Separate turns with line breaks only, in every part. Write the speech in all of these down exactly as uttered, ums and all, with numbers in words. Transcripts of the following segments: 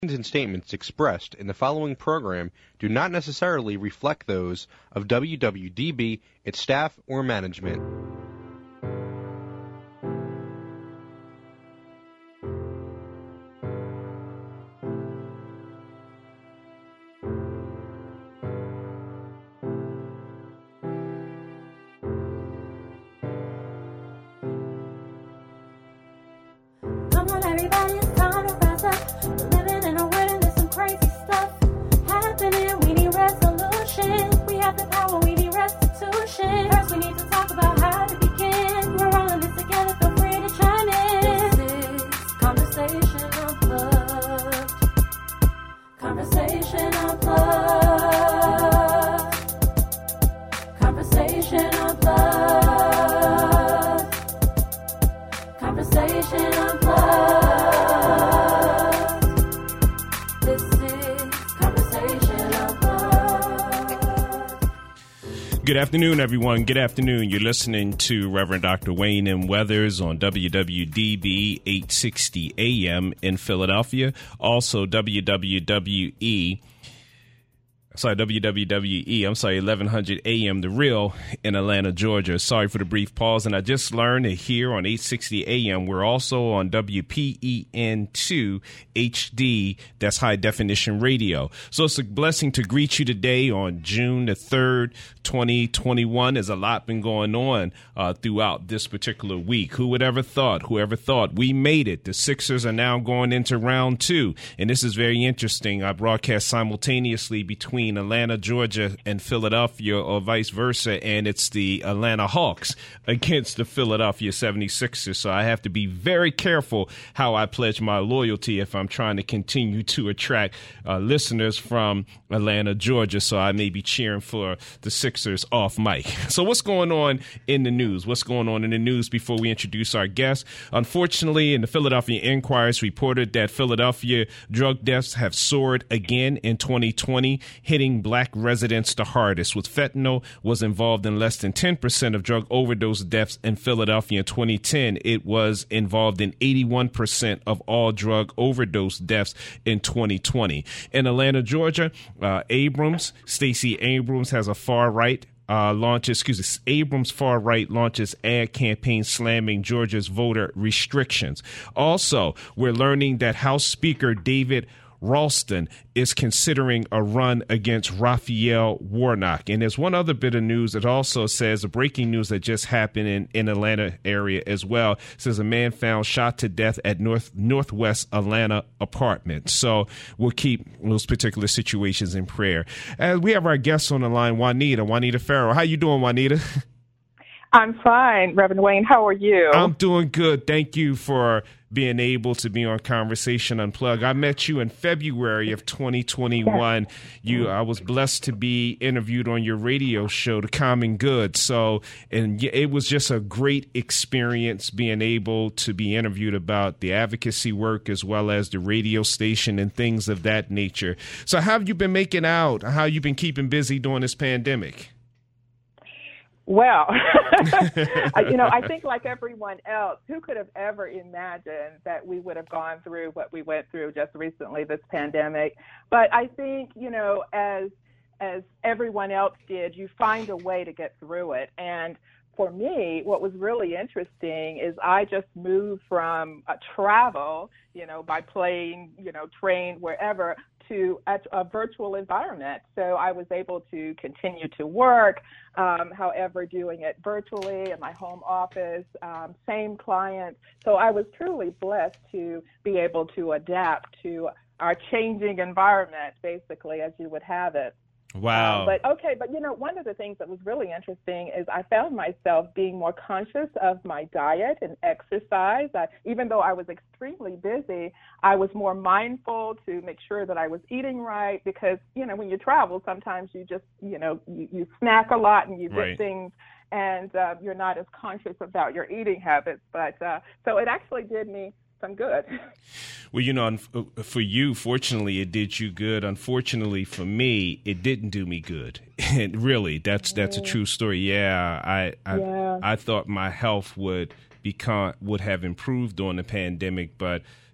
and statements expressed in the following program do not necessarily reflect those of W W D B, its staff, or management.
Come on, everybody, it's time to rise up. We're living in a world and there's some crazy stuff happening. We need resolution. We have the power, we need restitution. First, we need to talk about how to begin. We're all in this together, feel free to chime in. This is Conversation Unplugged. Conversation Unplugged. Conversation Unplugged. Conversation Unplugged. This is Conversation Unplugged.
Good afternoon, everyone. Good afternoon. You're listening to Reverend Doctor Wayne M. Weathers on W W D B eight sixty A M in Philadelphia. Also W W W E. Sorry, W W W E, I'm sorry, eleven hundred A M, The Real in Atlanta, Georgia. Sorry for the brief pause. And I just learned that here on eight sixty A M, we're also on W P E N two H D. That's high definition radio. So it's a blessing to greet you today on June the third, twenty twenty-one. There's a lot been going on uh, throughout this particular week. Who would ever thought, whoever thought we made it? The Sixers are now going into round two. And this is very interesting. I broadcast simultaneously between Atlanta, Georgia, and Philadelphia, or vice versa, and it's the Atlanta Hawks against the Philadelphia seventy-sixers. So I have to be very careful how I pledge my loyalty if I'm trying to continue to attract uh, listeners from Atlanta, Georgia. So I may be cheering for the Sixers off mic. So what's going on in the news? What's going on in the news before we introduce our guest? Unfortunately, in the Philadelphia Inquirer reported that Philadelphia drug deaths have soared again in twenty twenty, hitting black residents the hardest, with fentanyl was involved in less than ten percent of drug overdose deaths in Philadelphia in twenty ten. It was involved in eighty-one percent of all drug overdose deaths in twenty twenty. In Atlanta, Georgia, uh, Abrams, Stacey Abrams has a far-right Uh, launches, excuse me, Abrams far-right launches ad campaign slamming Georgia's voter restrictions. Also, we're learning that House Speaker David Ralston is considering a run against Raphael Warnock. And there's one other bit of news that also says, a breaking news that just happened in, in Atlanta area as well, says a man found shot to death at North Northwest Atlanta apartment. So we'll keep those particular situations in prayer. And we have our guest on the line, Juanita, Juanita Farrow. How you doing, Juanita?
I'm fine, Reverend Wayne. How are you?
I'm doing good. Thank you for being able to be on Conversation Unplugged. I met you in February of twenty twenty-one. Yes. You, I was blessed to be interviewed on your radio show, The Common Good. So, and it was just a great experience being able to be interviewed about the advocacy work as well as the radio station and things of that nature. So how have you been making out? How have you been keeping busy during this pandemic?
Well, you know, I think like everyone else, who could have ever imagined that we would have gone through what we went through just recently, this pandemic? But I think, you know, as as everyone else did, you find a way to get through it. And for me, what was really interesting is I just moved from uh, travel, you know, by plane, you know, train, wherever, to a, a virtual environment. So I was able to continue to work, um, however, doing it virtually in my home office, um, same client. So I was truly blessed to be able to adapt to our changing environment, basically, as you would have it.
Wow.
Um, but okay, but you know, one of the things that was really interesting is I found myself being more conscious of my diet and exercise. I, even though I was extremely busy, I was more mindful to make sure that I was eating right, because, you know, when you travel, sometimes you just, you know, you, you snack a lot and you get
right.
things, and uh, you're not as conscious about your eating habits. But uh, so it actually did me some good.
Well, you know, for you, fortunately, it did you good. Unfortunately for me, it didn't do me good. And really, that's that's a true story. Yeah, I I,
yeah.
I thought my health would become would have improved during the pandemic, but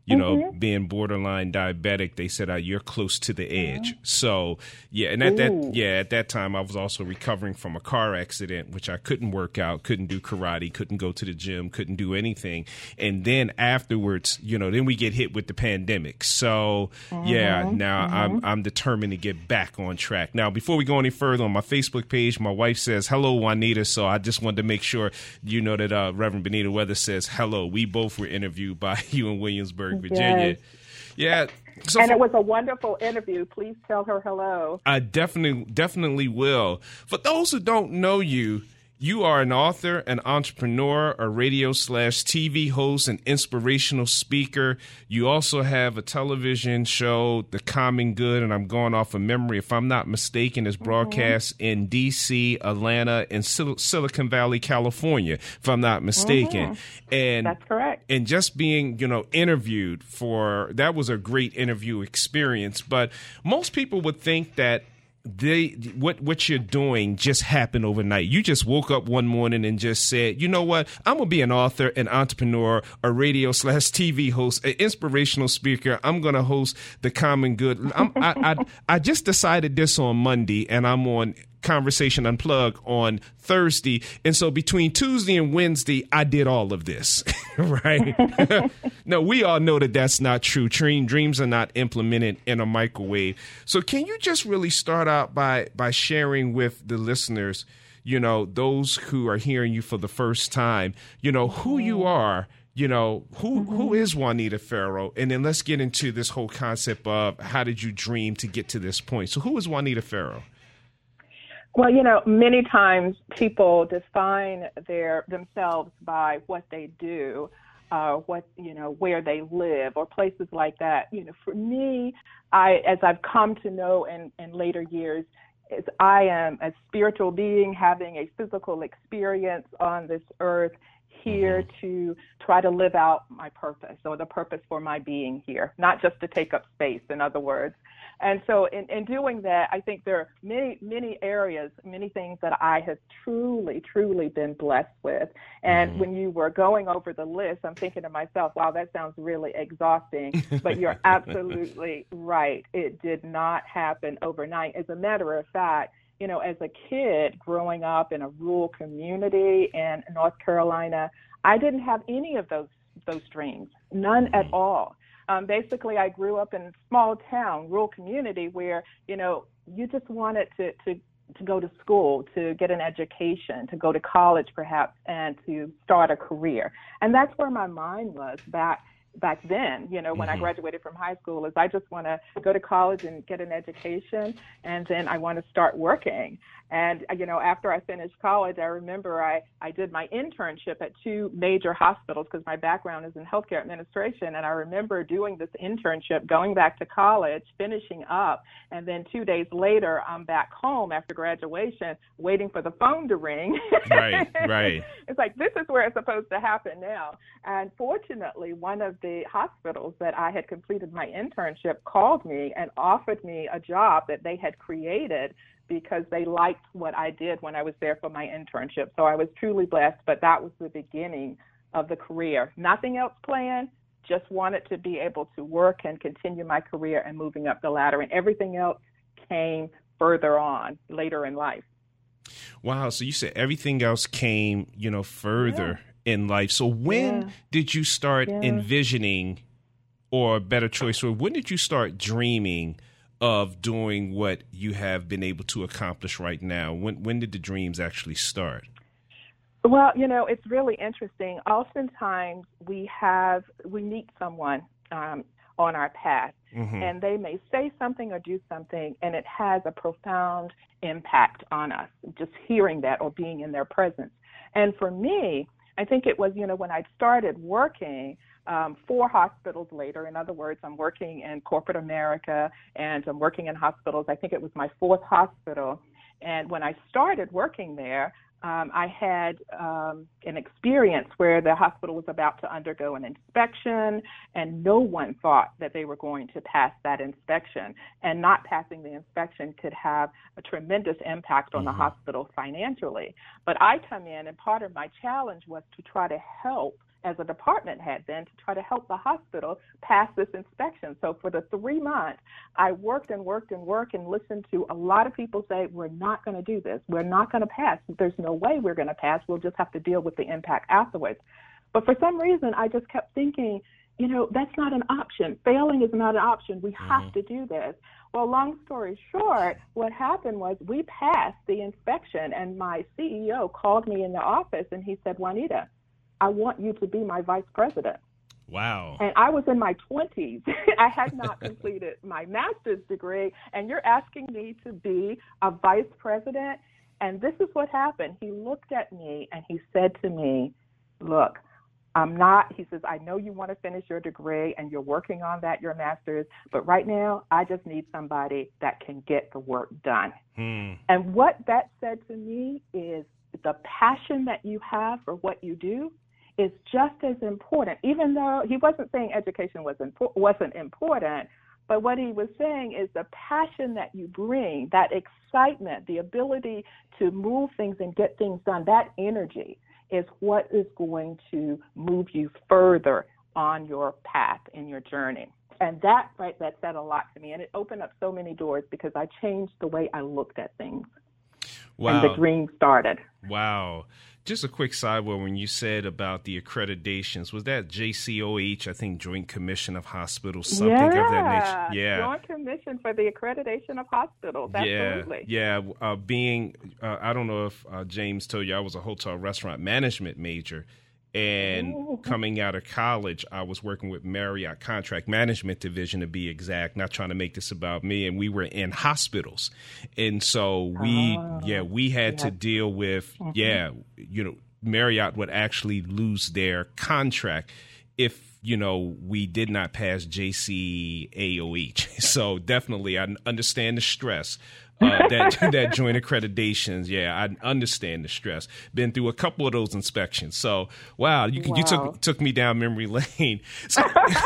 you know,
Mm-hmm.
being borderline diabetic, they said, uh, you're close to the edge. Mm-hmm. So, yeah. And at Ooh. that, yeah, at that time, I was also recovering from a car accident, which I couldn't work out, couldn't do karate, couldn't go to the gym, couldn't do anything. And then afterwards, you know, then we get hit with the pandemic. So, mm-hmm. yeah, now mm-hmm. I'm, I'm determined to get back on track. Now, before we go any further, on my Facebook page, my wife says, hello, Juanita. So I just wanted to make sure you know that uh, Reverend Benita Weathers says hello. We both were interviewed by you in Williamsburg, Virginia. Yes. Yeah. So
and
for,
it was a wonderful interview. Please tell her hello.
I definitely, definitely will. For those who don't know you, you are an author, an entrepreneur, a radio slash T V host, an inspirational speaker. You also have a television show, The Common Good, and I'm going off of memory. If I'm not mistaken, it's broadcast mm-hmm. in D C, Atlanta, and Sil- Silicon Valley, California, if I'm not mistaken.
Mm-hmm.
And
that's correct.
And just being, you know, interviewed for, that was a great interview experience. But most people would think that They what what you're doing just happened overnight. You just woke up one morning and just said, you know what, I'm gonna be an author, an entrepreneur, a radio slash T V host, an inspirational speaker. I'm gonna host The Common Good. I'm, I, I I just decided this on Monday, and I'm on Conversation Unplugged on Thursday, and so between Tuesday and Wednesday, I did all of this. Right? No, we all know that that's not true. Dream, dreams are not implemented in a microwave. So can you just really start out by by sharing with the listeners, you know, those who are hearing you for the first time, you know, who you are, you know, who mm-hmm. who is Juanita Farrow? And then let's get into this whole concept of how did you dream to get to this point? So who is Juanita Farrow?
Well, you know, many times people define their themselves by what they do, uh, what, you know, where they live or places like that. You know, for me, I, as I've come to know in, in later years, is I am a spiritual being having a physical experience on this earth, here mm-hmm. to try to live out my purpose, or the purpose for my being here, not just to take up space, in other words. And so in, in doing that, I think there are many, many areas, many things that I have truly, truly been blessed with. And mm-hmm. when you were going over the list, I'm thinking to myself, wow, that sounds really exhausting. But you're absolutely right. It did not happen overnight. As a matter of fact, you know, as a kid growing up in a rural community in North Carolina, I didn't have any of those those dreams, none mm-hmm. at all. Um, basically, I grew up in a small town, rural community where, you know, you just wanted to, to, to go to school, to get an education, to go to college perhaps, and to start a career. And that's where my mind was back back then, you know, when mm-hmm. I graduated from high school, is I just want to go to college and get an education, and then I want to start working. And, you know, after I finished college, I remember I, I did my internship at two major hospitals because my background is in healthcare administration. And I remember doing this internship, going back to college, finishing up. And then two days later, I'm back home after graduation, waiting for the phone to ring.
Right, right.
It's like, this is where it's supposed to happen now. And fortunately, one of the hospitals that I had completed my internship called me and offered me a job that they had created because they liked what I did when I was there for my internship. So I was truly blessed, but that was the beginning of the career. Nothing else planned, just wanted to be able to work and continue my career and moving up the ladder. And everything else came further on later in life.
Wow. So you said everything else came, you know, further yeah. in life. So when yeah. did you start yeah. envisioning, or a better choice, or when did you start dreaming of doing what you have been able to accomplish right now? When when did the dreams actually start?
Well, you know, it's really interesting. Oftentimes we have, we meet someone um, on our path, mm-hmm. and they may say something or do something, and it has a profound impact on us, just hearing that or being in their presence. And for me, I think it was, you know, when I started working, Um, four hospitals later. In other words, I'm working in corporate America and I'm working in hospitals. I think it was my fourth hospital. And when I started working there, um, I had um, an experience where the hospital was about to undergo an inspection, and no one thought that they were going to pass that inspection. And not passing the inspection could have a tremendous impact on mm-hmm. the hospital financially. But I come in, and part of my challenge was to try to help as a department head then to try to help the hospital pass this inspection. So for the three months, I worked and worked and worked and listened to a lot of people say, we're not going to do this. We're not going to pass. There's no way we're going to pass. We'll just have to deal with the impact afterwards. But for some reason, I just kept thinking, you know, that's not an option. Failing is not an option. We have mm-hmm. to do this. Well, long story short, what happened was we passed the inspection, and my C E O called me in the office, and he said, Juanita, I want you to be my vice president.
Wow.
And I was in my twenties. I had not completed my master's degree, and you're asking me to be a vice president? And this is what happened. He looked at me, and he said to me, look, I'm not, he says, I know you want to finish your degree and you're working on that, your master's, but right now I just need somebody that can get the work done. Hmm. And what that said to me is the passion that you have for what you do is just as important, even though he wasn't saying education was impo- wasn't important, but what he was saying is the passion that you bring, that excitement, the ability to move things and get things done, that energy is what is going to move you further on your path in your journey. And that, right, that said a lot to me. And it opened up so many doors because I changed the way I looked at things.
Wow.
And the dream started.
Wow. Just a quick sideway, when you said about the accreditations, was that J C O H, I think Joint Commission of Hospitals, something
yeah,
of that nature? Yeah,
Joint Commission for the Accreditation of Hospitals, absolutely.
Yeah, yeah. Uh, being, uh, I don't know if uh, James told you, I was a hotel restaurant management major, and Ooh. coming out of college, I was working with Marriott Contract Management Division, to be exact, not trying to make this about me, and we were in hospitals. And so we, oh. yeah, we had yeah. to deal with, mm-hmm. yeah, you know, Marriott would actually lose their contract if, you know, we did not pass J C A O H. So definitely, I understand the stress. Uh, that that joint accreditations, yeah, I understand the stress. Been through a couple of those inspections, so wow, you wow. you took took me down memory lane. So,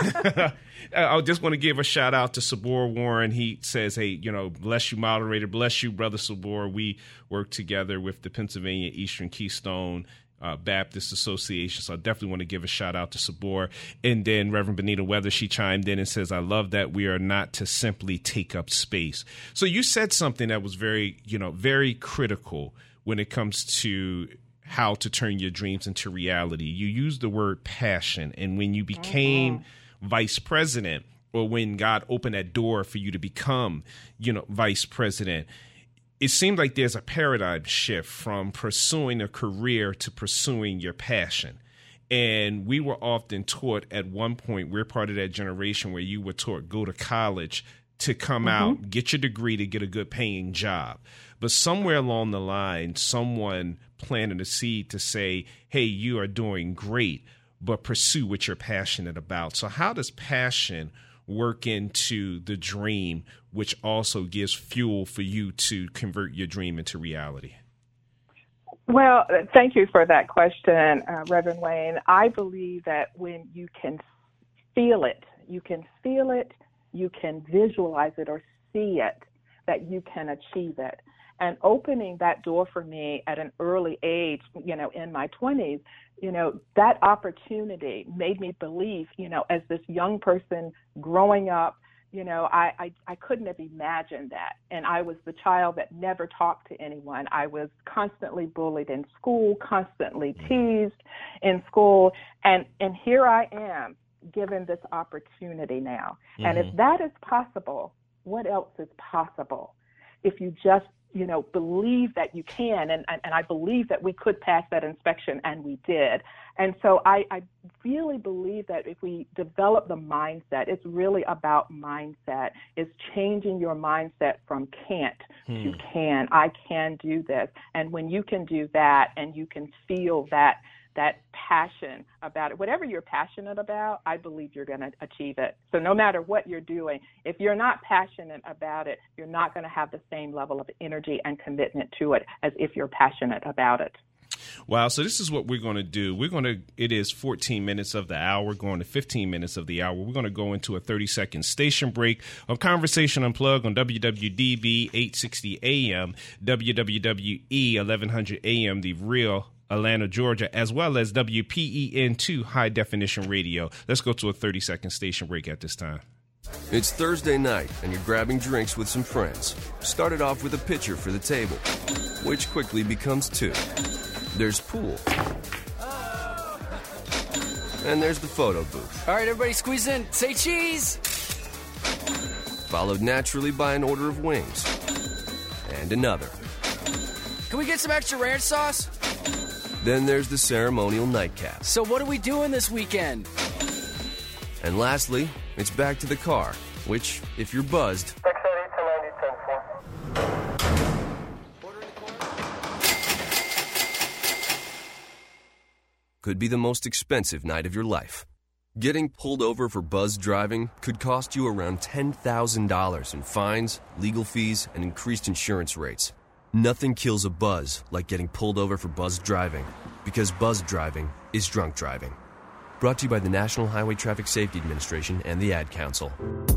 I just want to give a shout out to Sabor Warren. He says, "Hey, you know, bless you, moderator, bless you, brother Sabor. We work together with the Pennsylvania Eastern Keystone Uh, Baptist Association." So I definitely want to give a shout out to Sabor. And then Reverend Benita Weather, she chimed in and says, I love that we are not to simply take up space. So you said something that was very, you know, very critical when it comes to how to turn your dreams into reality. You used the word passion. And when you became mm-hmm. vice president, or when God opened that door for you to become, you know, vice president, it seems like there's a paradigm shift from pursuing a career to pursuing your passion. And we were often taught at one point, we're part of that generation where you were taught, go to college to come mm-hmm. out, get your degree to get a good paying job. But somewhere along the line, someone planted a seed to say, hey, you are doing great, but pursue what you're passionate about. So how does passion work into the dream, which also gives fuel for you to convert your dream into reality?
Well, thank you for that question, uh, Reverend Wayne. I believe that when you can feel it, you can feel it, you can visualize it or see it, that you can achieve it. And opening that door for me at an early age, you know, in my twenties, you know, that opportunity made me believe, you know, as this young person growing up, you know, I, I, I couldn't have imagined that. And I was the child that never talked to anyone. I was constantly bullied in school, constantly teased in school. And, and here I am given this opportunity now. Mm-hmm. And if that is possible, what else is possible? If you just, you know, believe that you can, and, and, and I believe that we could pass that inspection, and we did. And so I, I really believe that if we develop the mindset, it's really about mindset. It's changing your mindset from can't hmm. to can. I can do this. And when you can do that and you can feel that that passion about it, whatever you're passionate about, I believe you're going to achieve it. So no matter what you're doing, if you're not passionate about it, you're not going to have the same level of energy and commitment to it as if you're passionate about it.
Wow. So this is what we're going to do. We're going to, it is fourteen minutes of the hour, going to fifteen minutes of the hour. We're going to go into a thirty second station break on Conversation Unplugged on W W D B eight sixty A M, W W W E eleven hundred A M, the real Atlanta, Georgia, as well as W P E N two High Definition Radio. Let's go to a thirty-second station break at this time.
It's Thursday night, and you're grabbing drinks with some friends. Started off with a pitcher for the table, which quickly becomes two. There's pool. And there's the photo booth.
All right, everybody squeeze in. Say cheese!
Followed naturally by an order of wings. And another.
Can we get some extra ranch sauce?
Then there's the ceremonial nightcap.
So what are we doing this weekend?
And lastly, it's back to the car, which, if you're buzzed, could be the most expensive night of your life. Getting pulled over for buzzed driving could cost you around ten thousand dollars in fines, legal fees, and increased insurance rates. Nothing kills a buzz like getting pulled over for buzzed driving, because buzzed driving is drunk driving. Brought to you by the National Highway Traffic Safety Administration and the Ad Council.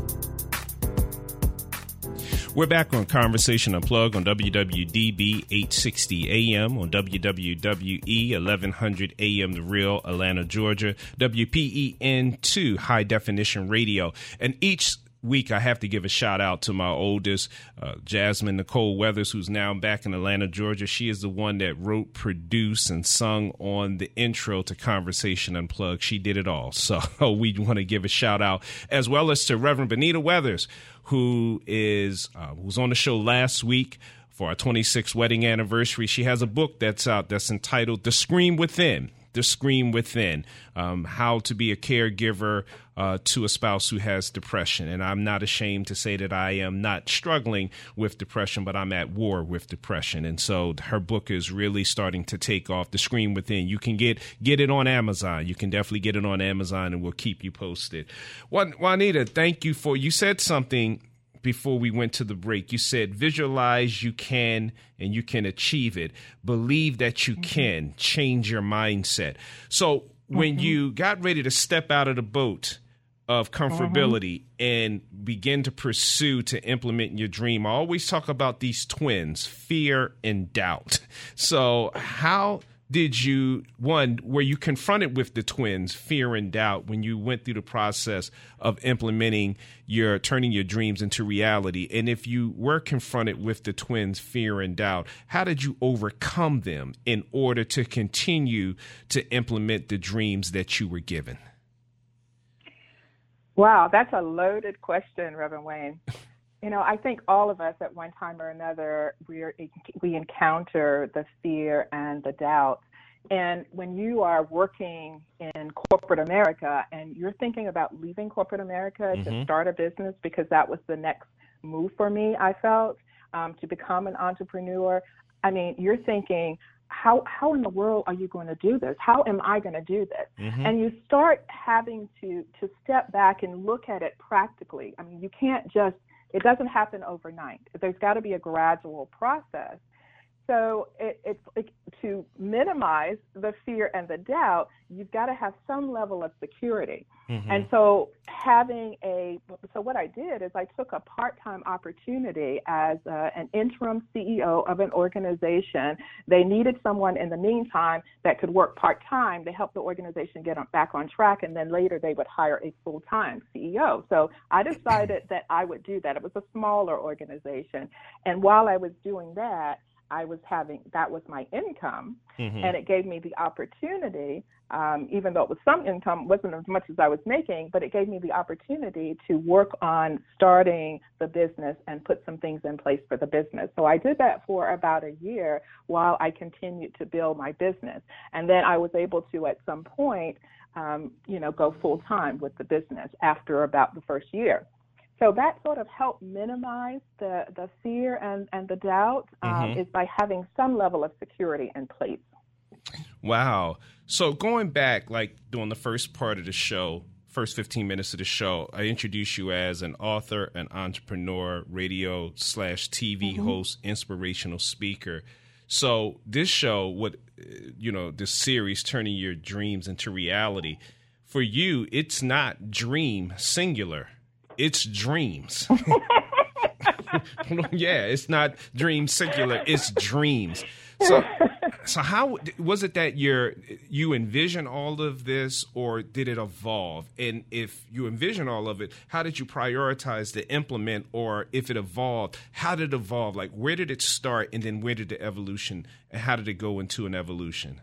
We're back on Conversation Unplugged on W W D B eight sixty A M, on W W W E eleven hundred A M The Real, Atlanta, Georgia, W P E N two High Definition Radio. And each week I have to give a shout out to my oldest, uh, Jasmine Nicole Weathers, who's now back in Atlanta, Georgia. She is the one that wrote, produced, and sung on the intro to Conversation Unplugged. She did it all. So we want to give a shout out, as well as to Reverend Benita Weathers, who is uh, was on the show last week for our twenty-sixth wedding anniversary. She has a book that's out that's entitled The Scream Within. The Scream Within, um, how to be a caregiver uh, to a spouse who has depression. And I'm not ashamed to say that I am not struggling with depression, but I'm at war with depression. And so her book is really starting to take off. The Scream Within. You can get get it on Amazon. You can definitely get it on Amazon, and we'll keep you posted. Juan, Juanita, thank you for, you said something before we went to the break. You said visualize you can and you can achieve it. Believe that you mm-hmm. can change your mindset. So when mm-hmm. you got ready to step out of the boat of comfortability mm-hmm. and begin to pursue to implement your dream, I always talk about these twins, fear and doubt. So how did you, one, were you confronted with the twins, fear and doubt, when you went through the process of implementing your, turning your dreams into reality? And if you were confronted with the twins, fear and doubt, how did you overcome them in order to continue to implement the dreams that you were given?
Wow, that's a loaded question, Reverend Wayne. You know, I think all of us at one time or another, we are, we encounter the fear and the doubt. And when you are working in corporate America and you're thinking about leaving corporate America mm-hmm. to start a business, because that was the next move for me, I felt, um, to become an entrepreneur, I mean, you're thinking, how how in the world are you going to do this? How am I going to do this? Mm-hmm. And you start having to, to step back and look at it practically. I mean, you can't just, it doesn't happen overnight. There's got to be a gradual process. So it, it's it, to minimize the fear and the doubt, you've got to have some level of security. Mm-hmm. And so having a, so what I did is I took a part-time opportunity as uh, an interim C E O of an organization. They needed someone in the meantime that could work part-time to help the organization get on, back on track, and then later they would hire a full-time C E O. So I decided that I would do that. It was a smaller organization. And while I was doing that, I was having, that was my income, mm-hmm. and it gave me the opportunity, um, even though it was some income, wasn't as much as I was making, but it gave me the opportunity to work on starting the business and put some things in place for the business. So I did that for about a year while I continued to build my business. And then I was able to, at some point, um, you know, go full time with the business after about the first year. So that sort of helped minimize the, the fear and, and the doubt um, mm-hmm. is by having some level of security in place.
Wow. So going back, like during the first part of the show, first fifteen minutes of the show, I introduced you as an author, an entrepreneur, radio slash T V mm-hmm. host, inspirational speaker. So this show, what, you know, this series, Turning Your Dreams into Reality, for you, it's not dream singular. It's dreams. Yeah, it's not dream singular. It's dreams. So So how was it that you're, you envision all of this, or did it evolve? And if you envision all of it, how did you prioritize to implement? Or if it evolved, how did it evolve? Like, where did it start, and then where did the evolution, and how did it go into an evolution?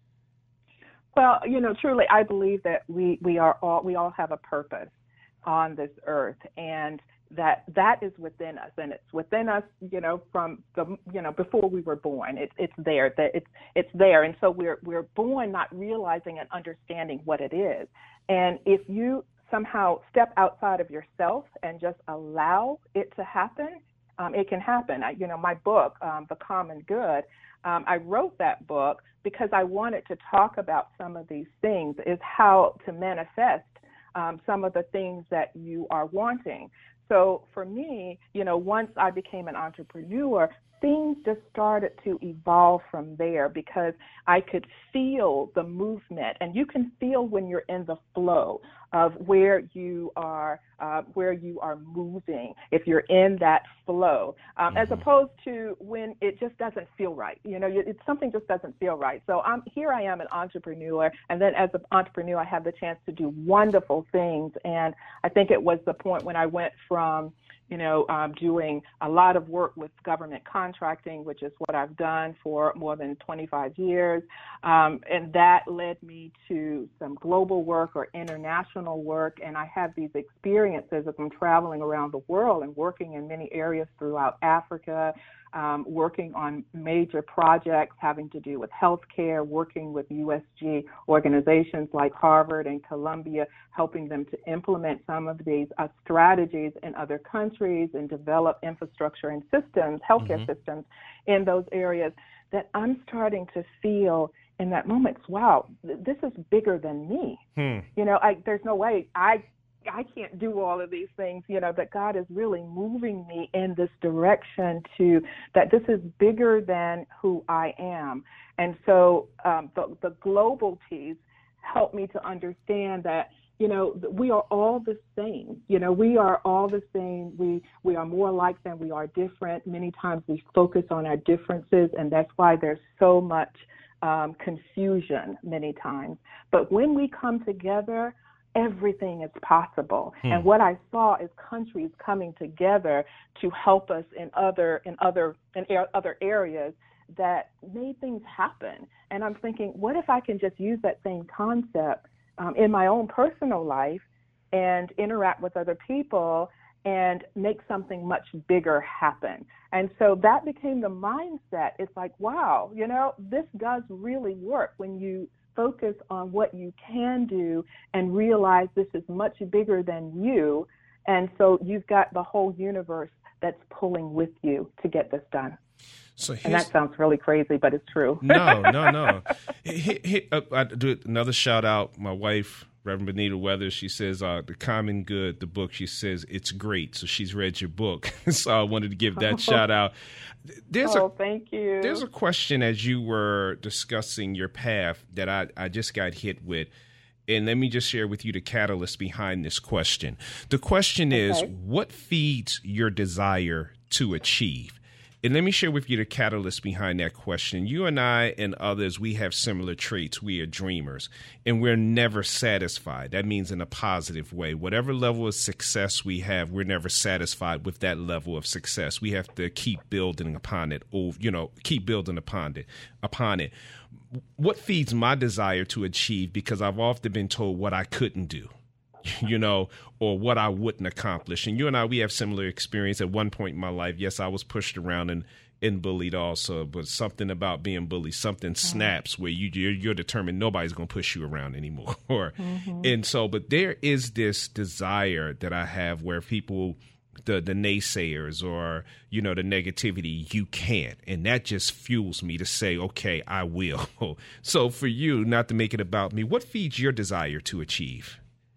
Well, you know, truly, I believe that we, we are all we all have a purpose on this earth, and that that is within us, and it's within us, you know, from the, you know, before we were born. It's it's there, that it's it's there, and so we're we're born not realizing and understanding what it is. And if you somehow step outside of yourself and just allow it to happen, um, it can happen. I, you know, my book, um, The Common Good, um, I wrote that book because I wanted to talk about some of these things, is how to manifest um, some of the things that you are wanting. So for me, you know, once I became an entrepreneur, things just started to evolve from there, because I could feel the movement, and you can feel when you're in the flow of where you are, uh, where you are moving, if you're in that flow, um, mm-hmm. as opposed to when it just doesn't feel right. You know, it's something just doesn't feel right. So I'm here. I am an entrepreneur, and then as an entrepreneur, I have the chance to do wonderful things. And I think it was the point when I went from you know, um, doing a lot of work with government contracting, which is what I've done for more than twenty-five years. Um, and that led me to some global work or international work. And I have these experiences as I'm traveling around the world and working in many areas throughout Africa, um, working on major projects having to do with healthcare, working with U S G organizations like Harvard and Columbia, helping them to implement some of these uh, strategies in other countries and develop infrastructure and systems, healthcare mm-hmm. systems in those areas, that I'm starting to feel in that moment, wow, this is bigger than me. Hmm. You know, I, there's no way I I can't do all of these things, you know, that God is really moving me in this direction to that this is bigger than who I am. And so um, the, the global piece helped me to understand that, you know, we are all the same. You know, we are all the same. We we are more alike than we are different. Many times we focus on our differences, and that's why there's so much um, confusion many times. But when we come together, everything is possible. Hmm. And what I saw is countries coming together to help us in other in other in other areas that made things happen. And I'm thinking, what if I can just use that same concept um, in my own personal life and interact with other people and make something much bigger happen? And so that became the mindset. It's like, wow, you know, this does really work when you focus on what you can do and realize this is much bigger than you. And so you've got the whole universe that's pulling with you to get this done. So and that sounds really crazy, but it's true.
No, no, no. Hit, hit, uh, I do another shout out. My wife, Reverend Benita Weathers, she says, uh, The Common Good, the book, she says, it's great. So she's read your book. So I wanted to give that oh. shout out. There's
oh,
a,
thank you.
There's a question as you were discussing your path that I, I just got hit with. And let me just share with you the catalyst behind this question. The question okay. is, what feeds your desire to achieve? And let me share with you the catalyst behind that question. You and I and others, we have similar traits. We are dreamers, and we're never satisfied. That means in a positive way. Whatever level of success we have, we're never satisfied with that level of success. We have to keep building upon it, or, you know, keep building upon it, upon it. What feeds my desire to achieve? Because I've often been told what I couldn't do, you know, or what I wouldn't accomplish. And you and I, we have similar experience at one point in my life. Yes, I was pushed around and, and bullied also, but something about being bullied, something mm-hmm. snaps where you, you're, you're determined nobody's going to push you around anymore. or, mm-hmm. And so, but there is this desire that I have where people, the, the naysayers or, you know, the negativity, you can't. And that just fuels me to say, okay, I will. So for you, not to make it about me, what feeds your desire to achieve?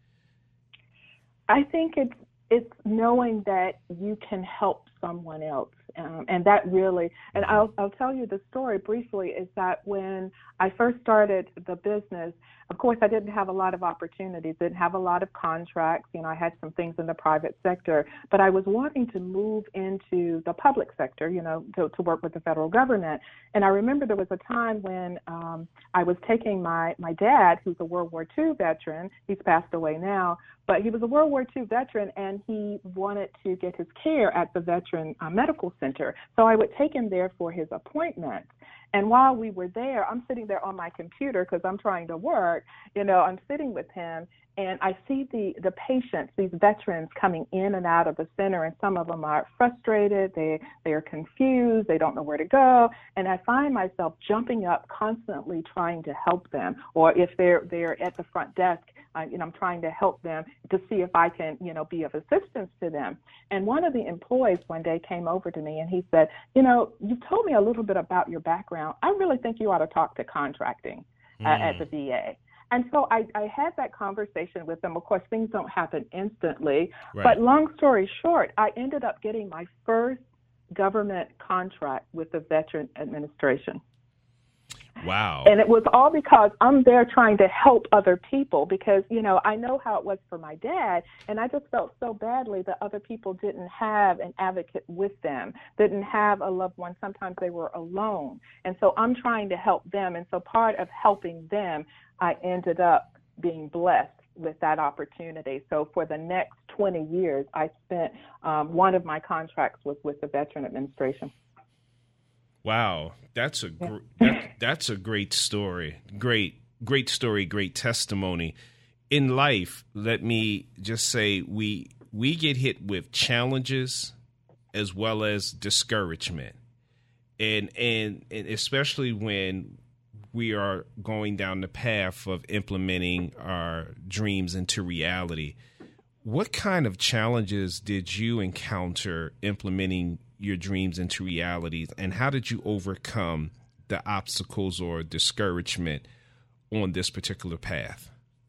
I think it's it's knowing that you can help someone else, um, and that really. And I'll I'll tell you the story briefly. Is that when I first started the business, of course, I didn't have a lot of opportunities, didn't have a lot of contracts. You know, I had some things in the private sector, but I was wanting to move into the public sector, you know, to, to work with the federal government. And I remember there was a time when um, I was taking my, my dad, who's a World War Two veteran. He's passed away now, but he was a World War Two veteran, and he wanted to get his care at the Veteran uh, Medical Center. So I would take him there for his appointment. And while we were there, I'm sitting there on my computer because I'm trying to work. You know, I'm sitting with him, and I see the, the patients, these veterans coming in and out of the center, and some of them are frustrated. They they are confused. They don't know where to go. And I find myself jumping up constantly trying to help them. Or if they're they're at the front desk, I, you know, I'm trying to help them to see if I can, you know, be of assistance to them. And one of the employees one day came over to me and he said, you know, you've told me a little bit about your background. I really think you ought to talk to contracting uh, mm. at the V A. And so I, I had that conversation with them. Of course, things don't happen instantly. Right. But long story short, I ended up getting my first government contract with the Veteran Administration.
Wow.
And it was all because I'm there trying to help other people because, you know, I know how it was for my dad, and I just felt so badly that other people didn't have an advocate with them, didn't have a loved one. Sometimes they were alone. And so I'm trying to help them. And so part of helping them, I ended up being blessed with that opportunity. So for the next twenty years, I spent, um, one of my contracts was with the Veteran Administration.
Wow, that's a gr- that, that's a great story. Great, great story, great testimony. In life, let me just say we we get hit with challenges as well as discouragement. And and, and especially when we are going down the path of implementing our dreams into reality. What kind of challenges did you encounter implementing your dreams into realities, and how did you overcome the obstacles or discouragement on this particular path?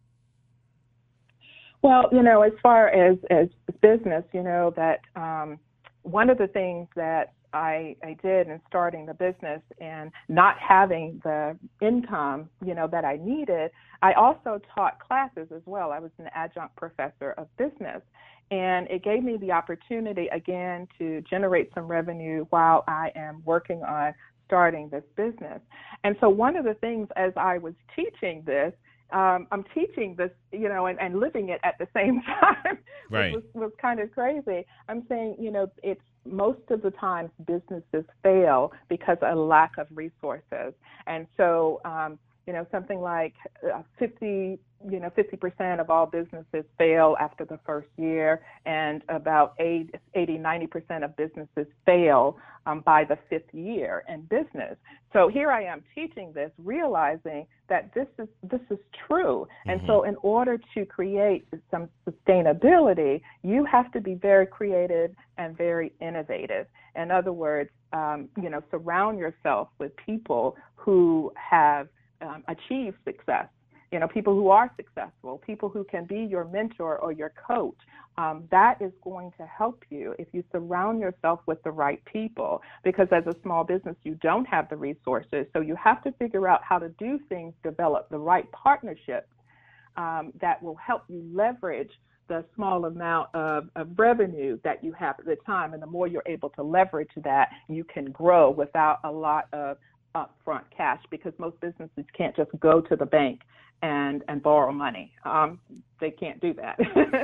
Well, you know, as far as, as business, you know, that um, one of the things that I, I did in starting the business and not having the income, you know, that I needed, I also taught classes as well. I was an adjunct professor of business. And it gave me the opportunity, again, to generate some revenue while I am working on starting this business. And so one of the things as I was teaching this, um, I'm teaching this, you know, and, and living it at the same time,
right.
which was, was kind of crazy. I'm saying, you know, it's most of the times businesses fail because of a lack of resources. And so, um, you know, something like uh, fifty, you know, fifty percent of all businesses fail after the first year, and about eighty, ninety percent of businesses fail um, by the fifth year in business. So here I am teaching this, realizing that this is this is true. Mm-hmm. And so in order to create some sustainability, you have to be very creative and very innovative. In other words, um, you know, surround yourself with people who have Um, achieve success, you know, people who are successful, people who can be your mentor or your coach. Um, that is going to help you if you surround yourself with the right people, because as a small business, you don't have the resources. So you have to figure out how to do things, develop the right partnerships um, that will help you leverage the small amount of, of revenue that you have at the time. And the more you're able to leverage that, you can grow without a lot of upfront cash, because most businesses can't just go to the bank and, and borrow money. Um, they can't do that.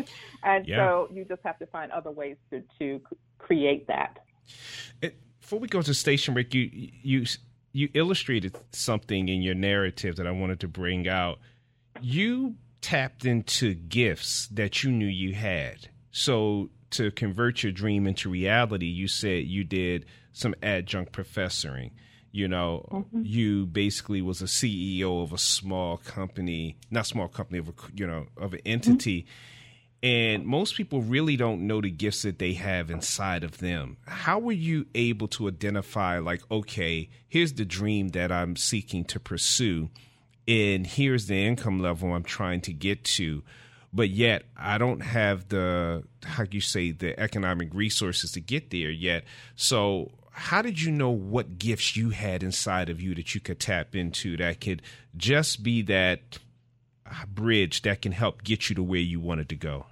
and yeah. so you just have to find other ways to, to create that.
It, before we go to station break, you, you, you illustrated something in your narrative that I wanted to bring out. You tapped into gifts that you knew you had. So to convert your dream into reality, you said you did some adjunct professoring. You know, mm-hmm. you basically was a C E O of a small company, not small company, of a, you know, of an entity. Mm-hmm. And most people really don't know the gifts that they have inside of them. How were you able to identify, like, okay, here's the dream that I'm seeking to pursue, and here's the income level I'm trying to get to, but yet I don't have the, how do you say, the economic resources to get there yet. So how did you know what gifts you had inside of you that you could tap into that could just be that bridge that can help get you to where you wanted to go?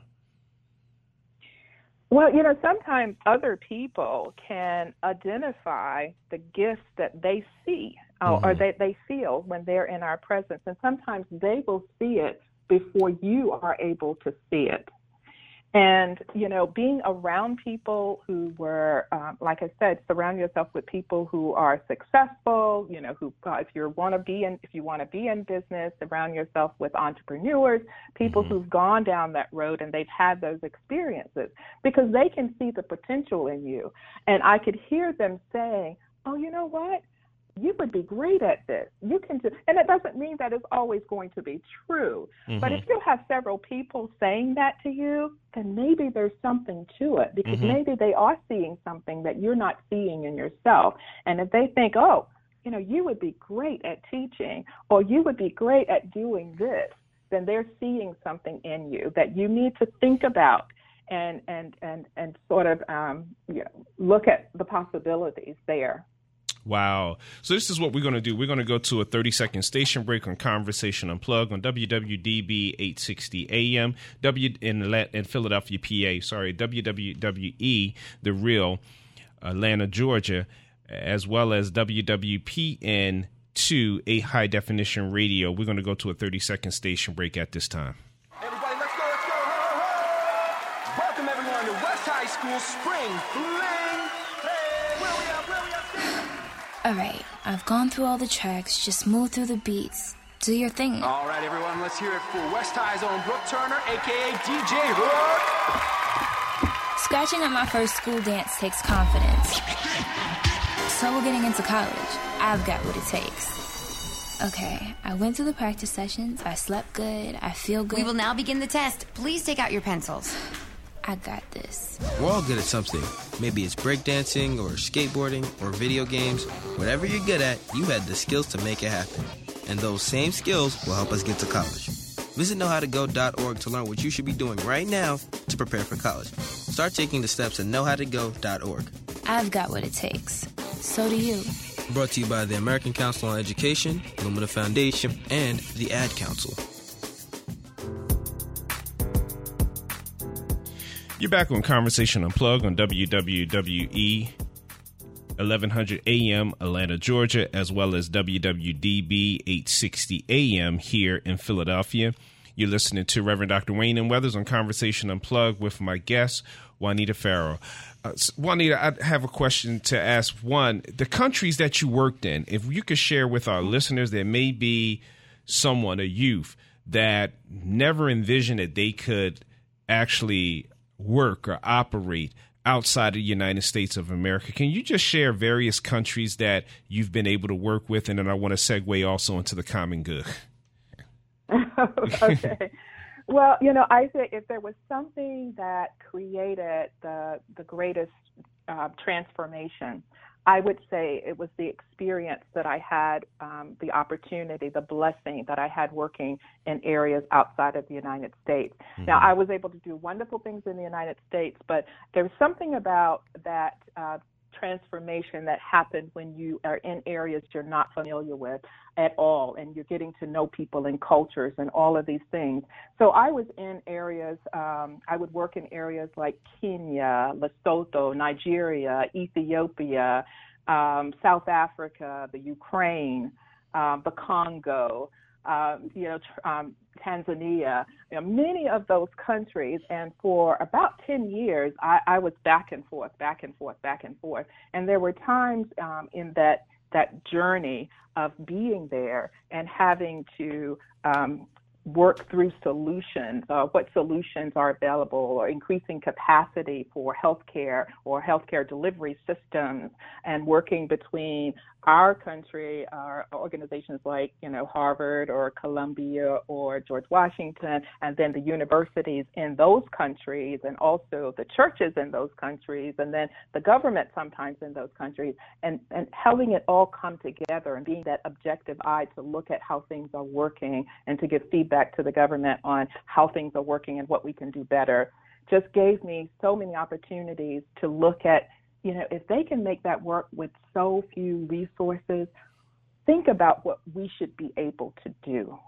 Well, you know, sometimes other people can identify the gifts that they see uh,
Mm-hmm.
or that they feel when they're in our presence. And sometimes they will see it before you are able to see it. And, you know, being around people who were, um, like I said, surround yourself with people who are successful, you know, who, uh, if you want to be in, if you want to be in business, surround yourself with entrepreneurs, people
Mm-hmm.
who've gone down that road and they've had those experiences, because they can see the potential in you. And I could hear them saying, oh, you know what? You would be great at this. You can do, and it doesn't mean that it's always going to be true.
Mm-hmm.
But if you have several people saying that to you, then maybe there's something to it, because
Mm-hmm.
maybe they are seeing something that you're not seeing in yourself. And if they think, oh, you know, you would be great at teaching, or you would be great at doing this, then they're seeing something in you that you need to think about and and and and sort of um, you know, look at the possibilities there.
Wow. So this is what we're going to do. We're going to go to a thirty-second station break on Conversation Unplugged on W W D B eight sixty A M, W in, in Philadelphia, P A, sorry, W W W E, The Real, Atlanta, Georgia, as well as W W P N two, a high-definition radio. We're going to go to a thirty-second station break at this time.
Everybody, let's go, let's go. Ho, ho. Welcome, everyone, to West High School Spring Fling. Hey, where we at, where we at?
Alright, I've gone through all the tracks, just move through the beats. Do your thing.
All right, everyone, let's hear it for West High's own Brooke Turner, a k a. D J Hook.
Scratching at my first school dance takes confidence. So we're getting into college. I've got what it takes. Okay, I went through the practice sessions, I slept good, I feel good.
We will now begin the test. Please take out your pencils.
I got this.
We're all good at something. Maybe it's breakdancing or skateboarding or video games. Whatever you're good at, you had the skills to make it happen. And those same skills will help us get to college. Visit know how to go dot org to learn what you should be doing right now to prepare for college. Start taking the steps at know how to go dot org.
I've got what it takes. So do you.
Brought to you by the American Council on Education, Lumina Foundation, and the Ad Council.
You're back on Conversation Unplugged on W W W E eleven hundred A M Atlanta, Georgia, as well as W W D B eight sixty A M here in Philadelphia. You're listening to Reverend Doctor Wayne M. Weathers on Conversation Unplugged with my guest, Juanita Farrow. Uh, Juanita, I have a question to ask. One, the countries that you worked in, if you could share with our listeners, there may be someone, a youth, that never envisioned that they could actually work or operate outside of the United States of America. Can you just share various countries that you've been able to work with? And then I want to segue also into the common good.
Okay. Well, you know, I say if there was something that created the the greatest uh, transformation, I would say it was the experience that I had, um, the opportunity, the blessing that I had working in areas outside of the United States. Mm-hmm. Now, I was able to do wonderful things in the United States, but there's something about that uh, transformation that happens when you are in areas you're not familiar with at all, and you're getting to know people and cultures and all of these things. So I was in areas, um, I would work in areas like Kenya, Lesotho, Nigeria, Ethiopia, um, South Africa, the Ukraine, uh, the Congo, uh, you know, um, Tanzania, you know, many of those countries. And for about ten years, I, I was back and forth, back and forth, back and forth. And there were times um, in that that journey of being there and having to um, work through solutions, uh, what solutions are available, or increasing capacity for healthcare or healthcare delivery systems, and working between our country, our organizations like, you know, Harvard or Columbia or George Washington, and then the universities in those countries, and also the churches in those countries, and then the government sometimes in those countries, and, and having it all come together and being that objective eye to look at how things are working and to give feedback to the government on how things are working and what we can do better, just gave me so many opportunities to look at, you know, if they can make that work with so few resources, think about what we should be able to do.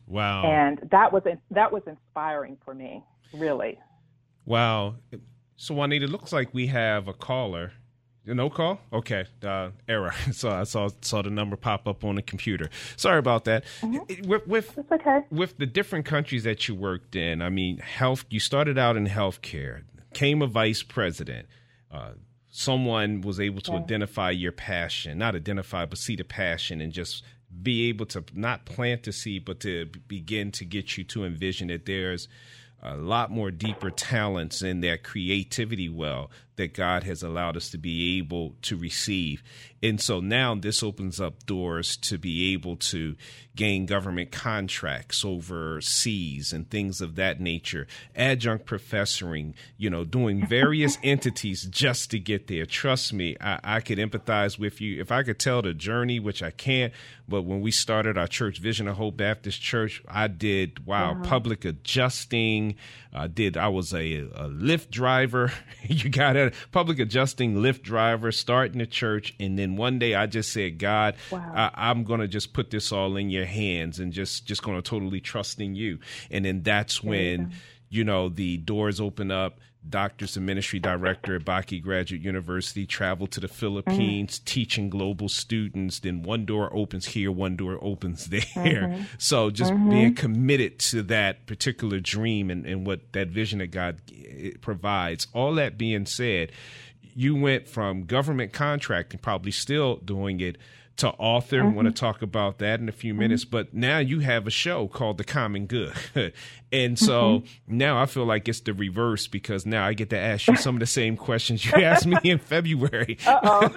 Wow.
And that was that was inspiring for me, really.
Wow. So, Juanita, it looks like we have a caller. No call? Okay. Uh, error. So I saw saw the number pop up on the computer. Sorry about that. Mm-hmm. With with,
That's okay.
with the different countries that you worked in, I mean, health. You started out in healthcare, came a vice president. Uh, someone was able to yeah. identify your passion, not identify, but see the passion and just be able to not plant the seed, but to begin to get you to envision that there's a lot more deeper talents in that creativity well that God has allowed us to be able to receive. And so now this opens up doors to be able to gain government contracts overseas and things of that nature, adjunct professoring, you know, doing various entities just to get there. Trust me, I, I could empathize with you. If I could tell the journey, which I can't, but when we started our church, Vision of Hope Baptist Church, I did, wow, uh-huh. public adjusting. I did, I was a, a Lyft driver. You got it. Public adjusting Lyft driver, starting the church. And then one day I just said, God, wow. I, I'm going to just put this all in your hands and just, just going to totally trust in you. And then that's when, you know, the doors open up. Doctors and ministry director at Bakke Graduate University, traveled to the Philippines, mm-hmm. teaching global students. Then one door opens here, one door opens there. Mm-hmm. So just mm-hmm. being committed to that particular dream and, and what that vision that God provides. All that being said, you went from government contracting, probably still doing it, to author. Mm-hmm. I want to talk about that in a few minutes, mm-hmm. but now you have a show called The Common Good. And so mm-hmm. now I feel like it's the reverse, because now I get to ask you some of the same questions you asked me in February. Uh-oh.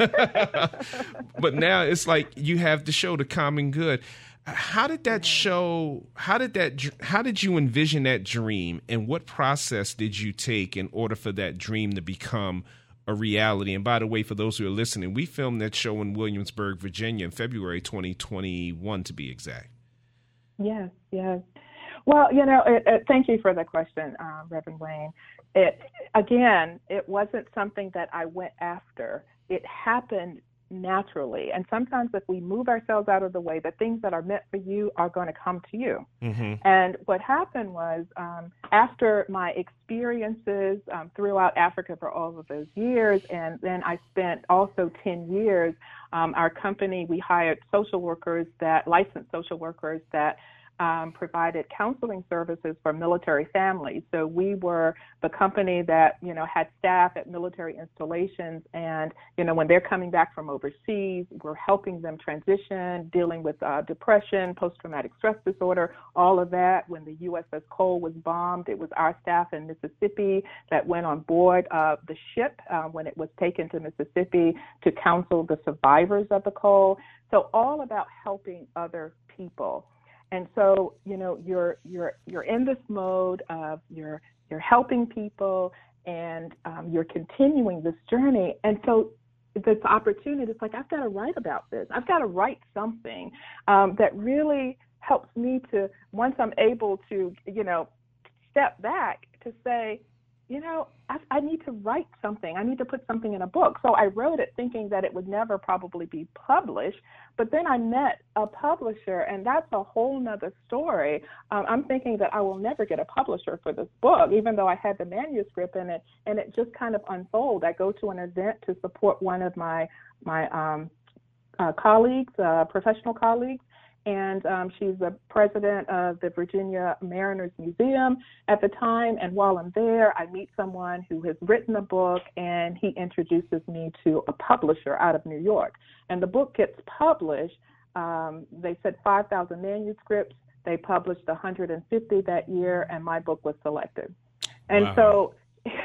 But now it's like you have the show The Common Good. How did that show, how did that, how did you envision that dream, and what process did you take in order for that dream to become a reality? And by the way, for those who are listening, we filmed that show in Williamsburg, Virginia in February twenty twenty-one, to be exact.
Yes, yes. Well, you know, it, it, thank you for the question, uh, Reverend Wayne. It, again, it wasn't something that I went after. It happened naturally. And sometimes if we move ourselves out of the way, the things that are meant for you are going to come to you. Mm-hmm. And what happened was, um, after my experiences um, throughout Africa for all of those years, and then I spent also ten years, um, our company, we hired social workers that, licensed social workers that Um, provided counseling services for military families. So we were the company that, you know, had staff at military installations, and, you know, when they're coming back from overseas, we're helping them transition, dealing with uh, depression, post-traumatic stress disorder, all of that. When the U S S Cole was bombed, it was our staff in Mississippi that went on board uh, the ship uh, when it was taken to Mississippi to counsel the survivors of the Cole. So all about helping other people. And so, you know, you're you're you're in this mode of you're you're helping people, and um, you're continuing this journey. And so, this opportunity, it's like, I've got to write about this. I've got to write something um, that really helps me to, once I'm able to, you know, step back to say, you know, I, I need to write something. I need to put something in a book. So I wrote it thinking that it would never probably be published. But then I met a publisher, and that's a whole nother story. Um, I'm thinking that I will never get a publisher for this book, even though I had the manuscript in it, and it just kind of unfolded. I go to an event to support one of my, my um, uh, colleagues, uh, professional colleagues, and um, she's the president of the Virginia Mariners Museum at the time. And while I'm there, I meet someone who has written a book, and he introduces me to a publisher out of New York. And the book gets published. Um, they said five thousand manuscripts. They published one hundred fifty that year, and my book was selected. And wow. so,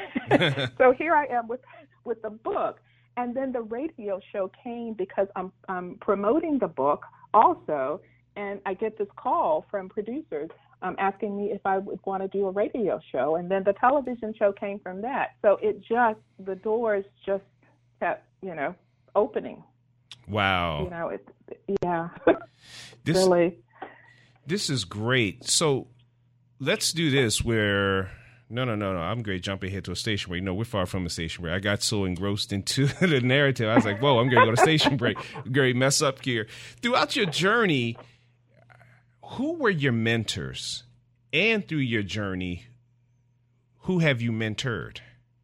so here I am with with the book. And then the radio show came because I'm, I'm promoting the book also, and I get this call from producers um, asking me if I would want to do a radio show, and then the television show came from that. So it just, the doors just kept, you know, opening.
Wow.
You know, it, yeah,
this,
really. This
is great. So let's do this where... No, no, no, no. I'm great jumping ahead to a station break. No, we're far from a station break. I got so engrossed into the narrative. I was like, whoa, I'm going to go to station break. Great mess up here. Throughout your journey, who were your mentors? And through your journey, who have you mentored?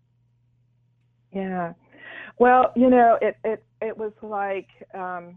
Yeah. Well, you know, it, it, it was like, um,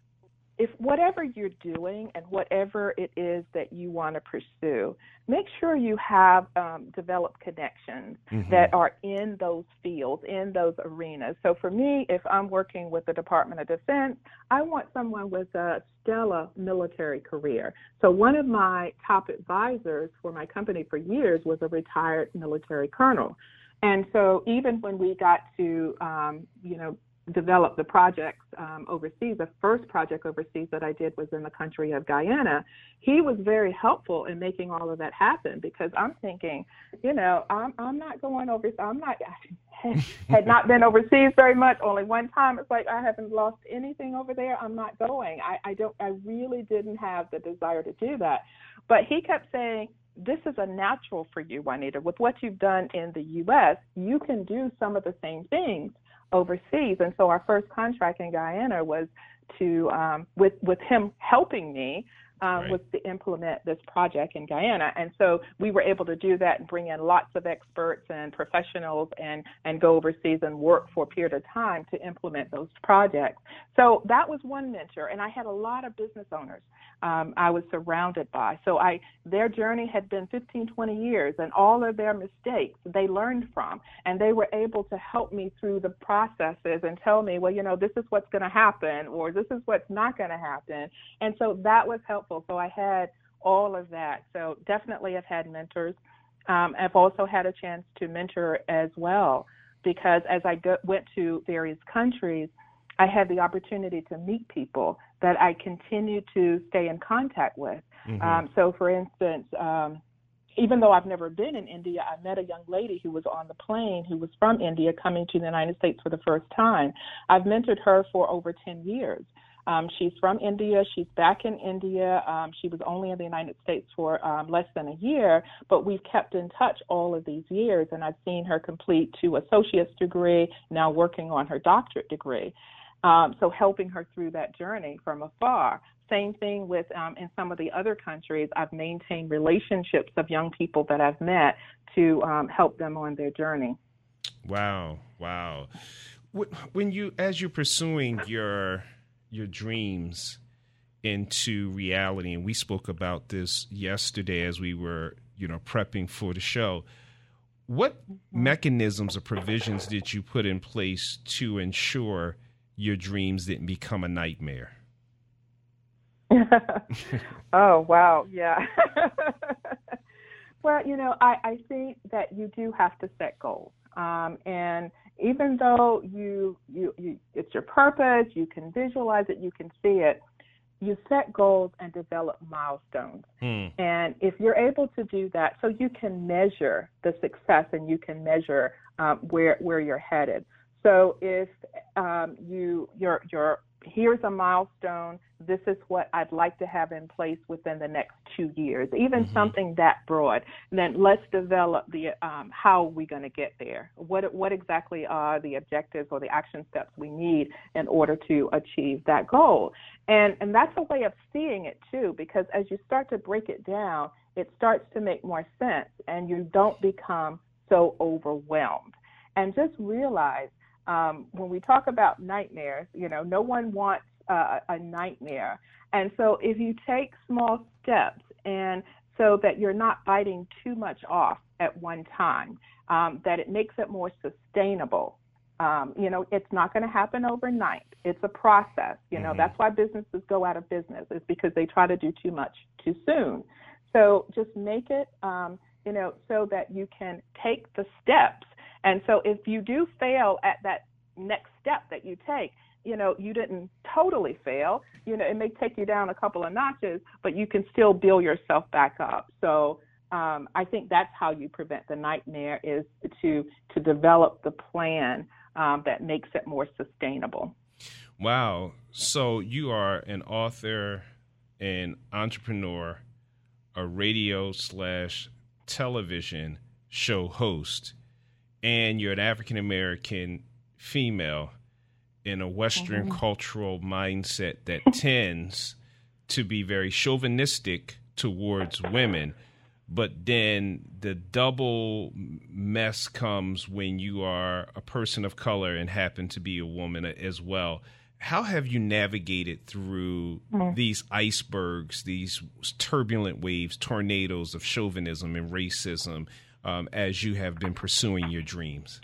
if whatever you're doing and whatever it is that you want to pursue, make sure you have um, developed connections mm-hmm. that are in those fields, in those arenas. So for me, if I'm working with the Department of Defense, I want someone with a stellar military career. So one of my top advisors for my company for years was a retired military colonel. And so even when we got to, um, you know, develop the projects um, overseas, the first project overseas that I did was in the country of Guyana, he was very helpful in making all of that happen, because I'm thinking, you know, I'm I'm not going overseas. I'm not, I had not been overseas very much, only one time. It's like I haven't lost anything over there. I'm not going. I, I don't, I really didn't have the desire to do that. But he kept saying, this is a natural for you, Juanita. With what you've done in the U S, you can do some of the same things overseas. And so our first contract in Guyana was to, um, with, with him helping me, um, right. was to implement this project in Guyana. And so we were able to do that and bring in lots of experts and professionals and, and go overseas and work for a period of time to implement those projects. So that was one mentor. And I had a lot of business owners um, I was surrounded by. So I, their journey had been fifteen, twenty years, and all of their mistakes they learned from. And they were able to help me through the processes and tell me, well, you know, this is what's going to happen, or this is what's not going to happen. And so that was helpful. So I had all of that. So definitely I've had mentors. Um, I've also had a chance to mentor as well, because as I go, went to various countries, I had the opportunity to meet people that I continue to stay in contact with. Mm-hmm. Um, so, for instance, um, even though I've never been in India, I met a young lady who was on the plane who was from India coming to the United States for the first time. I've mentored her for over ten years. Um, she's from India. She's back in India. Um, she was only in the United States for um, less than a year, but we've kept in touch all of these years, and I've seen her complete two associate's degree, now working on her doctorate degree. Um, so helping her through that journey from afar. Same thing with um, in some of the other countries, I've maintained relationships of young people that I've met to um, help them on their journey.
Wow, wow. When you, as you're pursuing your your dreams into reality, and we spoke about this yesterday as we were, you know, prepping for the show, what mechanisms or provisions did you put in place to ensure your dreams didn't become a nightmare?
Oh, wow. Yeah. Well, you know, I, I think that you do have to set goals. Um, and even though you, you, you, it's your purpose, you can visualize it, you can see it, you set goals and develop milestones. Hmm. And if you're able to do that, so you can measure the success and you can measure um, where, where you're headed. So if um, you, you're, you're, here's a milestone, this is what I'd like to have in place within the next two years, even mm-hmm. something that broad, then let's develop the um, how are we going to get there? What, what exactly are the objectives or the action steps we need in order to achieve that goal? And, and that's a way of seeing it, too, because as you start to break it down, it starts to make more sense, and you don't become so overwhelmed. And just realize, Um, when we talk about nightmares, you know, no one wants uh, a nightmare. And so if you take small steps, and so that you're not biting too much off at one time, um, that it makes it more sustainable. Um, you know, it's not going to happen overnight. It's a process. You know, mm-hmm. that's why businesses go out of business, is because they try to do too much too soon. So just make it, um, you know, so that you can take the steps. And so if you do fail at that next step that you take, you know, you didn't totally fail. You know, it may take you down a couple of notches, but you can still build yourself back up. So um, I think that's how you prevent the nightmare, is to to develop the plan um, that makes it more sustainable.
Wow. So you are an author, an entrepreneur, a radio slash television show host, and you're an African-American female in a Western mm-hmm. cultural mindset that tends to be very chauvinistic towards women. But then the double mess comes when you are a person of color and happen to be a woman as well. How have you navigated through mm. these icebergs, these turbulent waves, tornadoes of chauvinism and racism um, as you have been pursuing your dreams?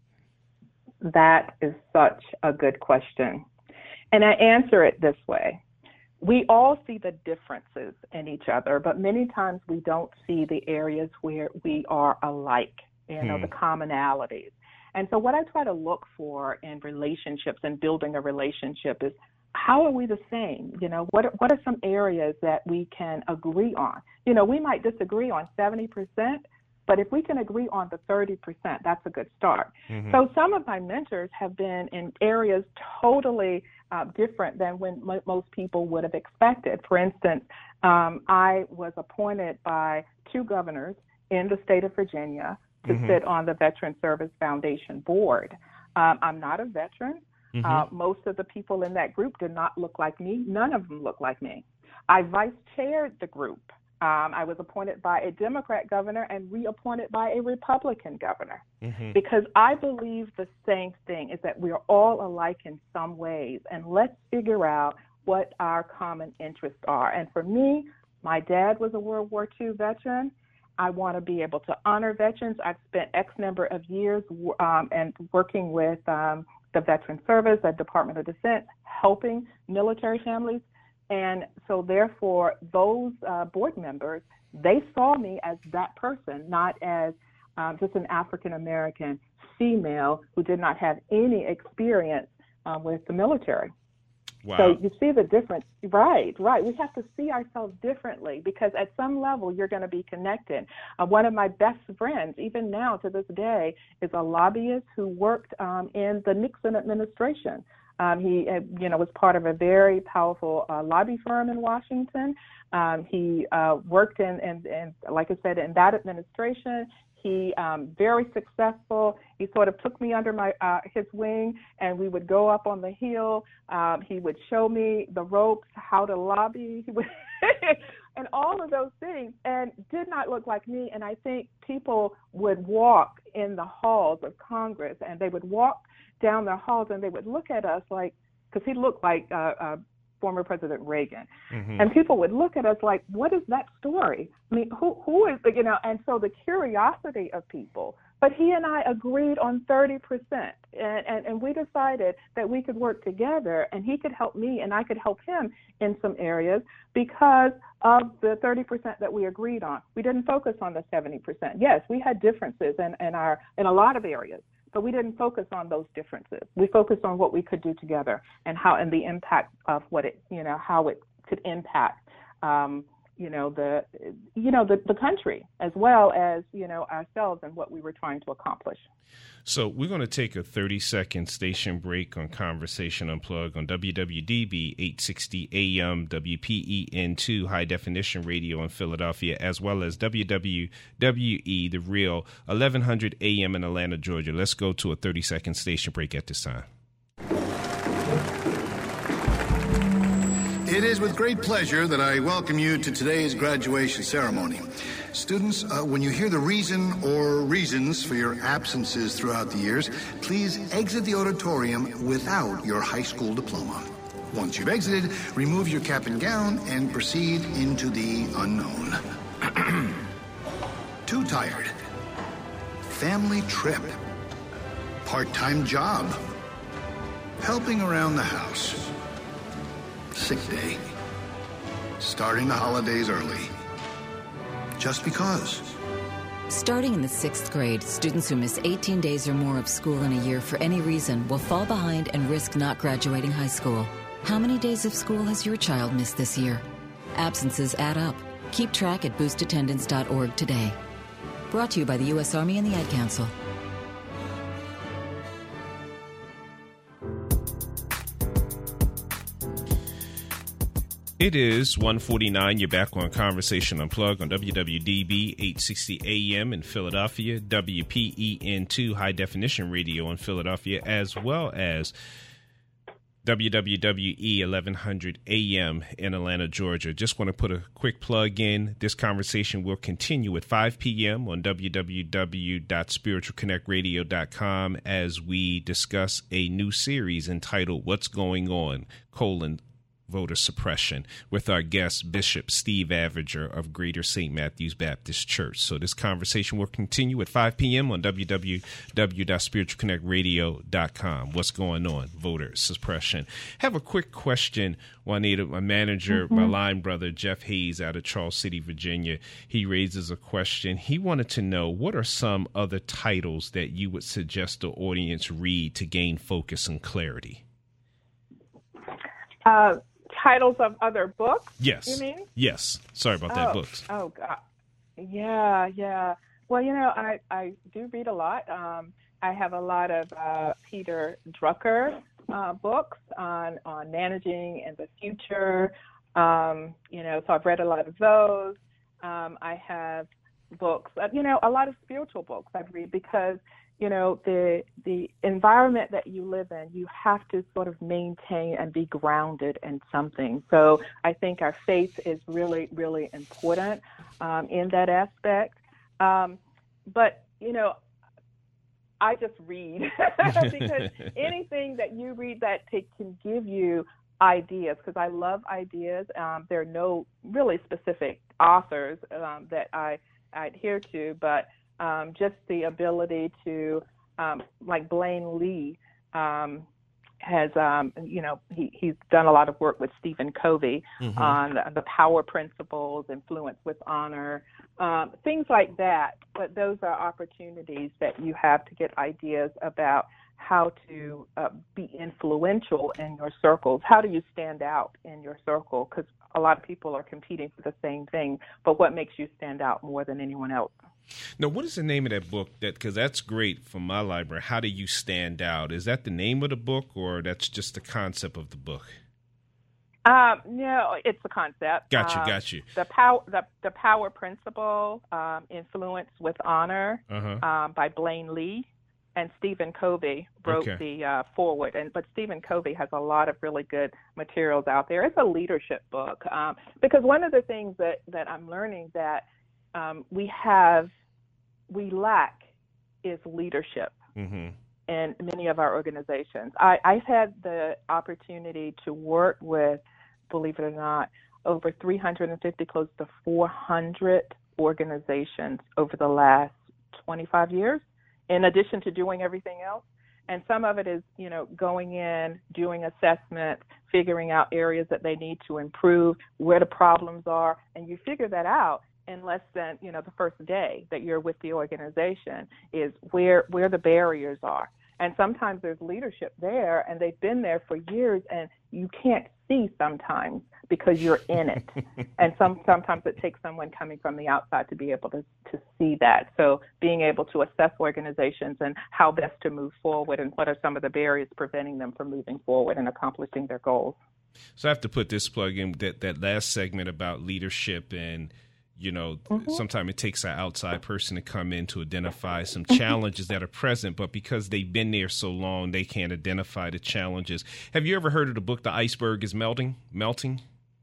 That is such a good question. And I answer it this way. We all see the differences in each other, but many times we don't see the areas where we are alike, you know, hmm. the commonalities. And so what I try to look for in relationships and building a relationship is, how are we the same? You know, what what are some areas that we can agree on? You know, we might disagree on seventy percent, but if we can agree on the thirty percent, that's a good start. Mm-hmm. So some of my mentors have been in areas totally uh, different than when m- most people would have expected. For instance, um, I was appointed by two governors in the state of Virginia to mm-hmm. sit on the Veteran Service Foundation board. Um, I'm not a veteran. Mm-hmm. Uh, most of the people in that group did not look like me. None of them look like me. I vice chaired the group. Um, I was appointed by a Democrat governor and reappointed by a Republican governor mm-hmm. because I believe the same thing is that we are all alike in some ways, and let's figure out what our common interests are. And for me, my dad was a World War Two veteran. I want to be able to honor veterans. I've spent X number of years um, and working with um, the Veteran Service, the Department of Defense, helping military families. And so therefore, those uh, board members, they saw me as that person, not as um, just an African-American female who did not have any experience uh, with the military.
Wow.
So you see the difference. Right, right. We have to see ourselves differently because at some level you're going to be connected. Uh, one of my best friends, even now to this day, is a lobbyist who worked um, in the Nixon administration. Um, he, uh, you know, was part of a very powerful uh, lobby firm in Washington. Um, he uh, worked in, in, in, like I said, in that administration. He um, very successful. He sort of took me under my uh, his wing, and we would go up on the Hill. Um, he would show me the ropes, how to lobby, he would and all of those things, and did not look like me. And I think people would walk in the halls of Congress, and they would walk down the halls, and they would look at us like, because he looked like uh, uh, former President Reagan. Mm-hmm. And people would look at us like, what is that story? I mean, who who is, the, you know, and so the curiosity of people. But he and I agreed on thirty percent, and, and, and we decided that we could work together, and he could help me, and I could help him in some areas because of the thirty percent that we agreed on. We didn't focus on the seventy percent. Yes, we had differences in, in, our, in a lot of areas, but we didn't focus on those differences. We focused on what we could do together and how, and the impact of what it, you know, how it could impact, um, you know, the, you know, the, the country as well as, you know, ourselves and what we were trying to accomplish.
So we're going to take a thirty second station break on Conversation Unplugged on W W D B eight sixty A M, W P E N two High Definition Radio in Philadelphia, as well as W W W E The Real eleven hundred A M in Atlanta, Georgia. Let's go to a thirty second station break at this time.
It is with great pleasure that I welcome you to today's graduation ceremony. Students, uh, when you hear the reason or reasons for your absences throughout the years, please exit the auditorium without your high school diploma. Once you've exited, remove your cap and gown and proceed into the unknown. Too tired. Family trip. Part-time job. Helping around the house. Sick day. Starting the holidays early. Just because.
Starting in the sixth grade, students who miss eighteen days or more of school in a year for any reason will fall behind and risk not graduating high school. How many days of school has your child missed this year? Absences add up. Keep track at boost attendance dot org today. Brought to you by the U S Army and the Ad Council.
It is one forty-nine. You're back on Conversation Unplugged on W W D B eight sixty A M in Philadelphia, W P E N two High Definition Radio in Philadelphia, as well as W W W E eleven hundred A M in Atlanta, Georgia. Just want to put a quick plug in. This conversation will continue at five p.m. on w w w dot spiritual connect radio dot com as we discuss a new series entitled What's Going On, colon, voter suppression, with our guest, Bishop Steve Avenger of Greater Saint Matthews Baptist Church. So this conversation will continue at five p.m. on w w w dot spiritual connect radio dot com. What's going on? Voter suppression. Have a quick question, Juanita. My manager, mm-hmm. my line brother, Jeff Hayes out of Charles City, Virginia, he raises a question. He wanted to know, what are some other titles that you would suggest the audience read to gain focus and clarity?
Uh, Titles of other books?
Yes.
You mean?
Yes. Sorry about that,
oh,
books.
Oh, God. Yeah, yeah. Well, you know, I, I do read a lot. Um, I have a lot of uh, Peter Drucker uh, books on, on managing in the future. Um, you know, so I've read a lot of those. Um, I have books, uh, you know, a lot of spiritual books I read because, you know, the the environment that you live in, you have to sort of maintain and be grounded in something. So I think our faith is really, really important um, in that aspect. Um, but, you know, I just read because anything that you read that t- can give you ideas, because I love ideas. Um, there are no really specific authors um, that I, I adhere to, but Um, just the ability to, um, like Blaine Lee um, has, um, you know, he, he's done a lot of work with Stephen Covey mm-hmm. on the, the power principles, influence with honor, um, things like that. But those are opportunities that you have to get ideas about how to uh, be influential in your circles. How do you stand out in your circle? Because a lot of people are competing for the same thing, but what makes you stand out more than anyone else?
Now, what is the name of that book? That because that's great from my library. How do you stand out? Is that the name of the book, or that's just the concept of the book?
Um, no, it's the concept.
Got you,
um,
got you.
The power, the, the power principle, um, influence with honor,
uh-huh.
um, by Blaine Lee, and Stephen Covey wrote
okay.
the uh, foreword. And but Stephen Covey has a lot of really good materials out there. It's a leadership book um, because one of the things that that I'm learning that um, we have. we lack is leadership
mm-hmm.
in many of our organizations. I, I've had the opportunity to work with, believe it or not, over three hundred fifty, close to four hundred organizations over the last twenty-five years, in addition to doing everything else. And some of it is, you know, going in, doing assessment, figuring out areas that they need to improve, where the problems are, and you figure that out in less than, you know, the first day that you're with the organization is where where the barriers are. And sometimes there's leadership there, and they've been there for years, and you can't see sometimes because you're in it. and some sometimes it takes someone coming from the outside to be able to, to see that. So being able to assess organizations and how best to move forward and what are some of the barriers preventing them from moving forward and accomplishing their goals.
So I have to put this plug in, that, that last segment about leadership and You know, mm-hmm. sometimes it takes an outside person to come in to identify some challenges that are present, but because they've been there so long, they can't identify the challenges. Have you ever heard of the book, The Iceberg is Melting? Melting?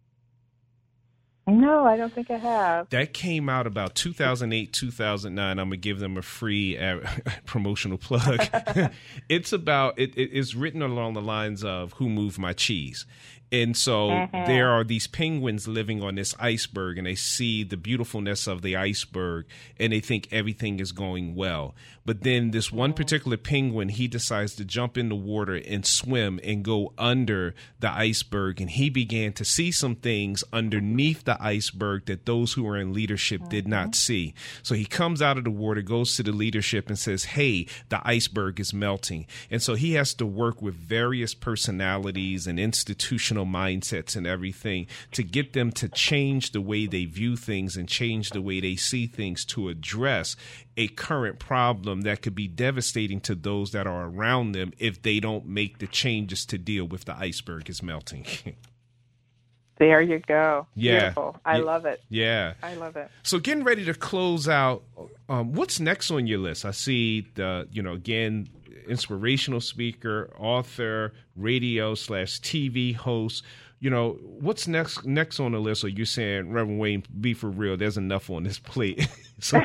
No, I don't think I have.
That came out about two thousand eight, two thousand nine. I'm going to give them a free uh, promotional plug. It's about, it, it, it's written along the lines of Who Moved My Cheese? And so mm-hmm. there are these penguins living on this iceberg, and they see the beautifulness of the iceberg, and they think everything is going well. But then this one particular penguin, he decides to jump in the water and swim and go under the iceberg, and he began to see some things underneath the iceberg that those who were in leadership mm-hmm. did not see. So he comes out of the water, goes to the leadership, and says, hey, the iceberg is melting. And so he has to work with various personalities and institutional mindsets and everything to get them to change the way they view things and change the way they see things to address a current problem that could be devastating to those that are around them if they don't make the changes to deal with the iceberg is melting.
There you go.
Yeah.
Beautiful. I
yeah.
love it.
Yeah.
I love it.
So getting ready to close out, um, what's next on your list? I see the, you know, again, inspirational speaker, author, radio slash T V host. You know, what's next next on the list? Are you saying, Reverend Wayne, be for real, there's enough on this plate? So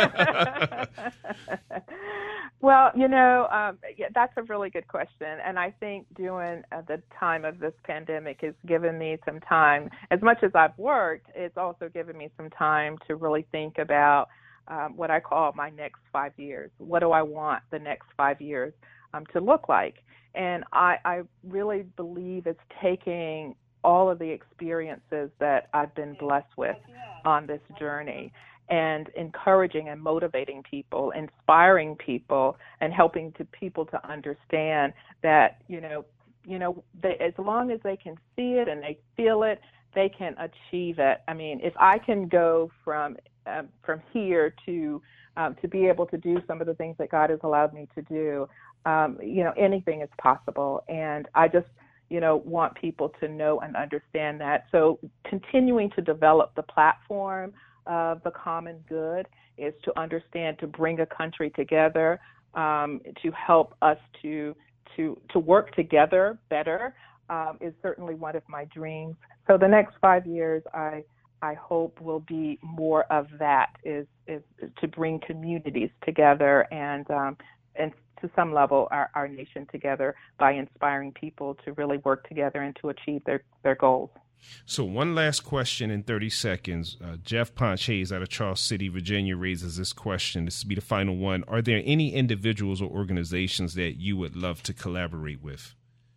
Well, you know, um, yeah, that's a really good question. And I think during uh, the time of this pandemic has given me some time. As much as I've worked, it's also given me some time to really think about um, what I call my next five years. What do I want the next five years um, to look like? And I, I really believe it's taking all of the experiences that I've been blessed with on this journey and encouraging and motivating people, inspiring people, and helping to people to understand that, you know, you know, they, as long as they can see it and they feel it, they can achieve it. I mean, if I can go from um, from here to um, to be able to do some of the things that God has allowed me to do, um, you know, anything is possible. And I just, you know, want people to know and understand that. So continuing to develop the platform of the common good is to understand, to bring a country together, um, to help us to to to work together better um, is certainly one of my dreams. So the next five years, I I hope will be more of that, is is, is to bring communities together and um, and to some level our, our nation together by inspiring people to really work together and to achieve their, their goals.
So one last question in thirty seconds. Uh, Jeff Ponchase out of Charles City, Virginia, raises this question. This will be the final one. Are there any individuals or organizations that you would love to collaborate with?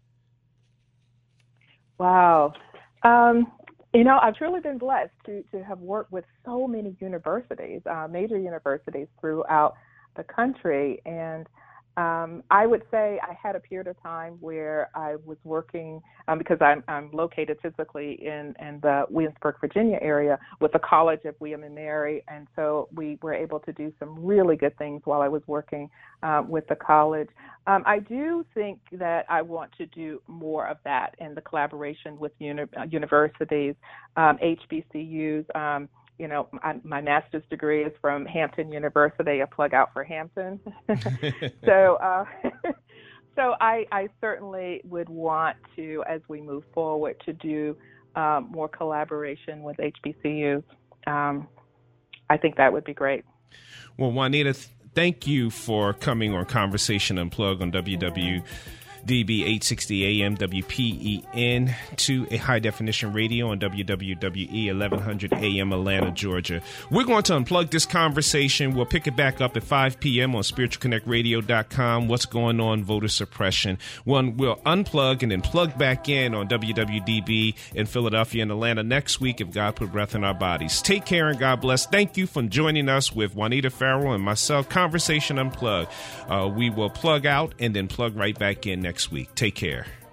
Wow. Um, you know, I've truly been blessed to, to have worked with so many universities, uh, major universities throughout the country. And Um, I would say I had a period of time where I was working, um, because I'm, I'm located physically in, in the Williamsburg, Virginia area with the College of William and Mary, and so we were able to do some really good things while I was working uh, with the college. Um, I do think that I want to do more of that in the collaboration with uni- universities, um, H B C Us. Um, You know, I, my master's degree is from Hampton University, a plug out for Hampton. so uh, so I, I certainly would want to, as we move forward, to do um, more collaboration with H B C Us. Um, I think that would be great.
Well, Juanita, th- thank you for coming on Conversation Unplugged on W W D B eight sixty A M W P E N to a high definition radio on W W W E eleven hundred A M Atlanta, Georgia. We're going to unplug this conversation. We'll pick it back up at five p.m. on spiritual connect radio dot com. What's going on? Voter suppression. One, we'll unplug and then plug back in on W W D B in Philadelphia and Atlanta next week if God put breath in our bodies. Take care and God bless. Thank you for joining us with Juanita Farrell and myself. Conversation Unplugged. Uh, we will plug out and then plug right back in next week. Take care.